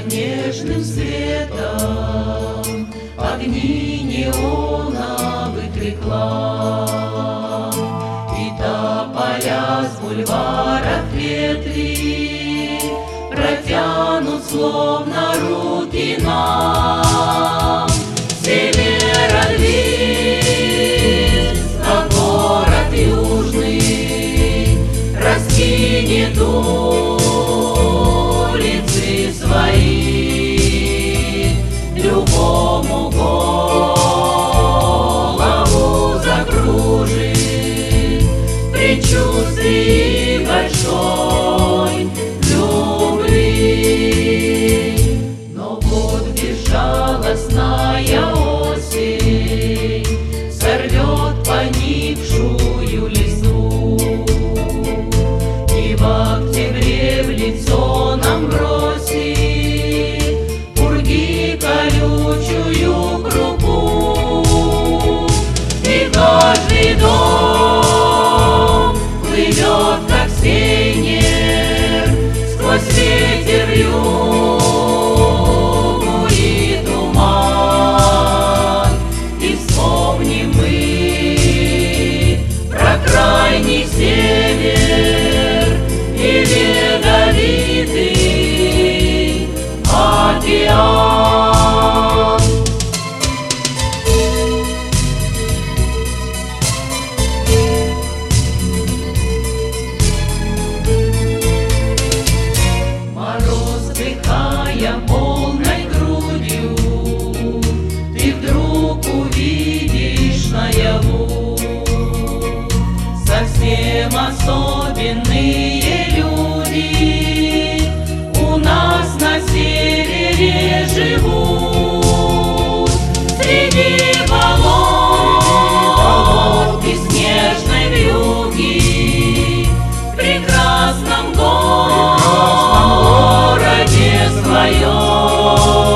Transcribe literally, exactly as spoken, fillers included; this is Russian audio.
нежным светом огни неоновых реклам, и тополя с бульваров ветви протянут словно руки нам. Севера двинь, на город южный, раскинет улицы свои, любому голову закружит предчувствие большой любви. Но вот безжалостная осень сорвет поникшую листву, и в октябре в лицо нам бросит пурги колючую крупу. И каждый дом плывет, как сейнер, сквозь ветер вьюгу и туман. И вспомним мы про крайний север и ледовитый океан. Мороз, вдыхая полной грудью, ты вдруг увидишь наяву совсем особенные люди у нас на севере живут. Среди болот и снежной вьюги в прекрасном городе своем